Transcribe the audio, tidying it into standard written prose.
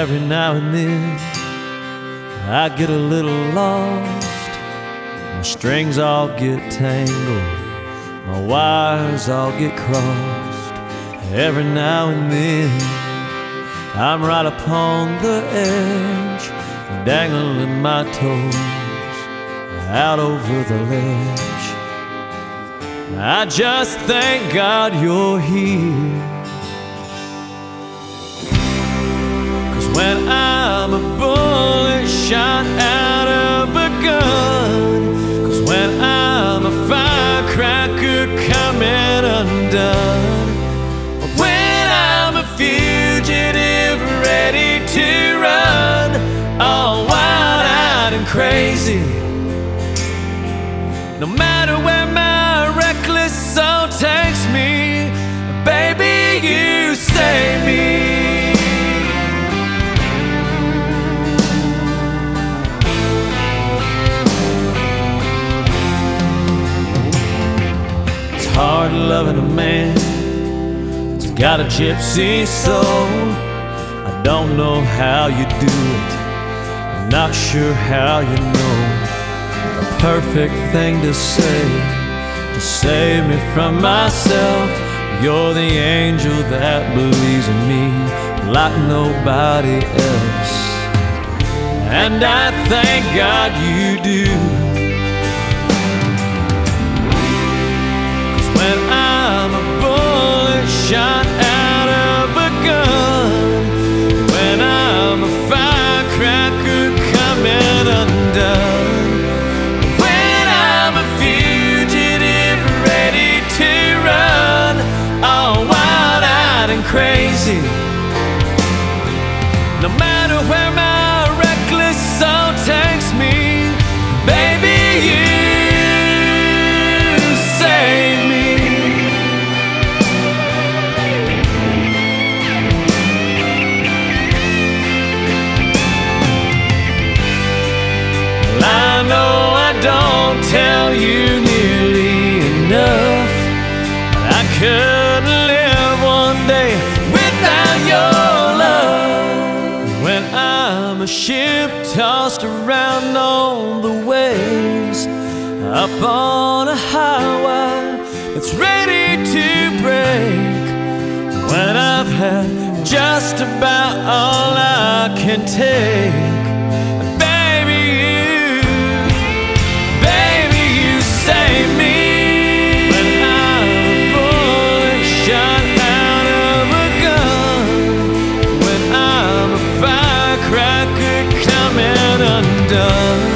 Every now and then I get a little lost. My strings all get tangled, my wires all get crossed. Every now and then I'm right upon the edge, dangling my toes out over the ledge. I just thank God you're here, 'cause when I'm a bullet shot out of a gun, 'cause when I'm a firecracker coming undone, when I'm a fugitive ready to run, all wild-eyed and crazy, no matter where my reckless soul takes me, baby, you save me. It's hard loving a man that's got a gypsy soul. I don't know how you do it, I'm not sure how you know. The perfect thing to say to save me from myself. You're the angel that believes in me like nobody else, and I thank God you do. 'Cause when I'm a bullet shot out of a gun, when I'm a firecracker coming undone, when I'm a fugitive ready to run, all wild-eyed and crazy, no matter where my reckless soul takes me, baby, you save me. Well, I know I don't tell you nearly enough, but I couldn't live one day without your love. When I'm a ship tossed around on the waves, up on a highway that's ready to break, when I've had just about all I can take, baby, you save me. When I'm a bullet shot out of a gun, when I'm a firecracker coming undone,